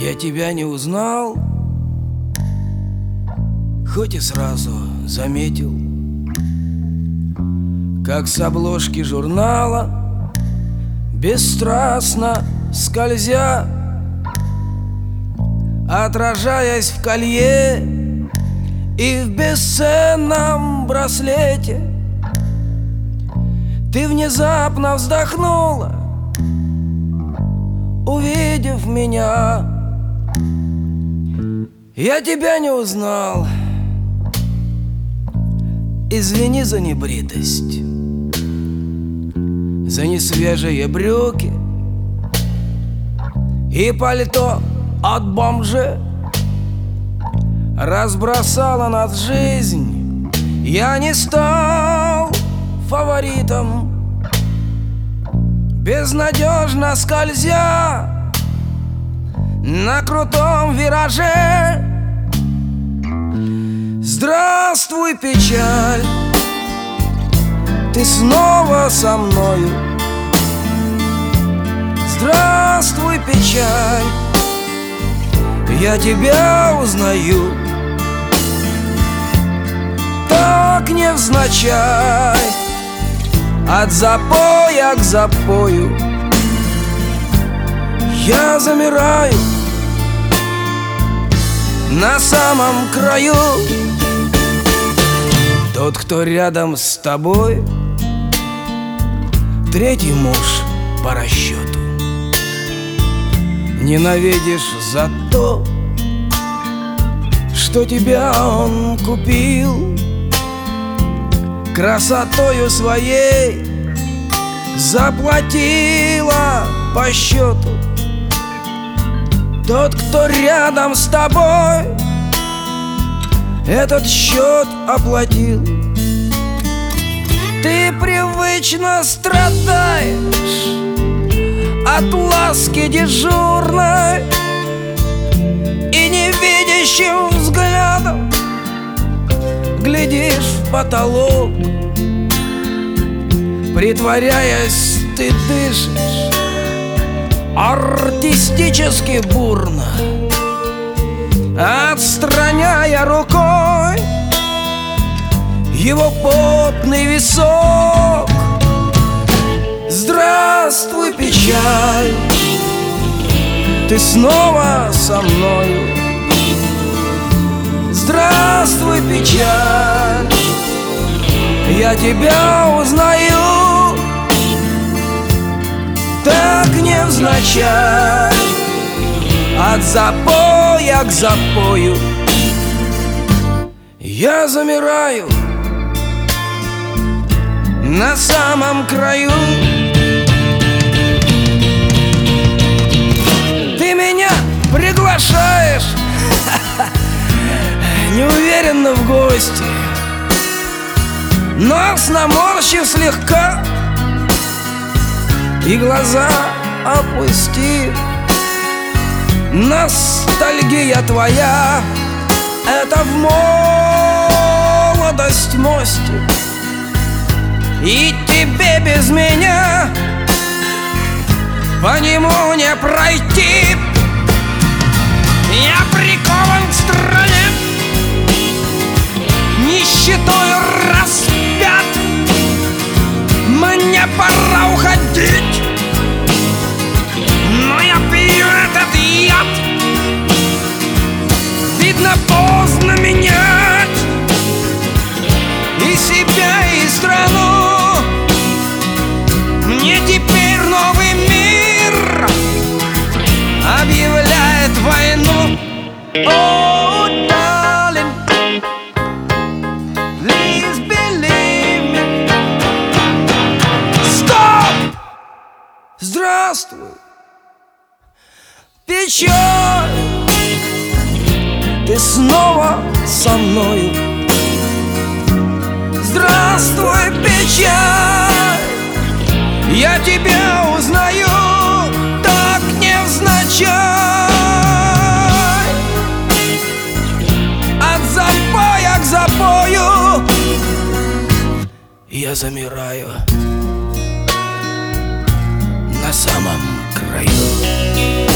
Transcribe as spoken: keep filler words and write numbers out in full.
Я тебя не узнал, хоть и сразу заметил, как с обложки журнала, бесстрастно скользя, отражаясь в колье и в бесценном браслете, ты внезапно вздохнула, увидев меня. Я тебя не узнал, извини за небритость, за несвежие брюки и пальто от бомжа. Разбросала нас жизнь, я не стал фаворитом, безнадежно скользя на крутом вираже. Здравствуй, печаль, ты снова со мною. Здравствуй, печаль, я тебя узнаю. Так невзначай, от запоя к запою я замираю на самом краю. Тот, кто рядом с тобой, третий муж по расчету. Ненавидишь за то, что тебя он купил, красотою своей заплатила по счету. Тот, кто рядом с тобой, этот счет оплатил. Ты привычно страдаешь от ласки дежурной и невидящим взглядом глядишь в потолок. Притворяясь, ты дышишь артистически бурно, отстраняя рукой его потный висок. Здравствуй, печаль, ты снова со мною. Здравствуй, печаль, я тебя узнаю. Так невзначай, от запоя к запою я замираю на самом краю. Ты меня приглашаешь неуверенно в гости, нос наморщив слегка и глаза опустив. Ностальгия твоя — это в молодость мостик, и тебе без меня по нему не пройти. Я прикован к стране, нищетою распят. Мне пора уходить, но я пью этот яд. Видно, поздно менять и себя, и страну. Мне теперь новый мир объявляет войну. Oh, darling, please believe me. Стоп! Здравствуй, печаль, ты снова со мною. Здравствуй, печаль, я тебя узнаю. Так невзначай, от запоя к запою я замираю на самом краю.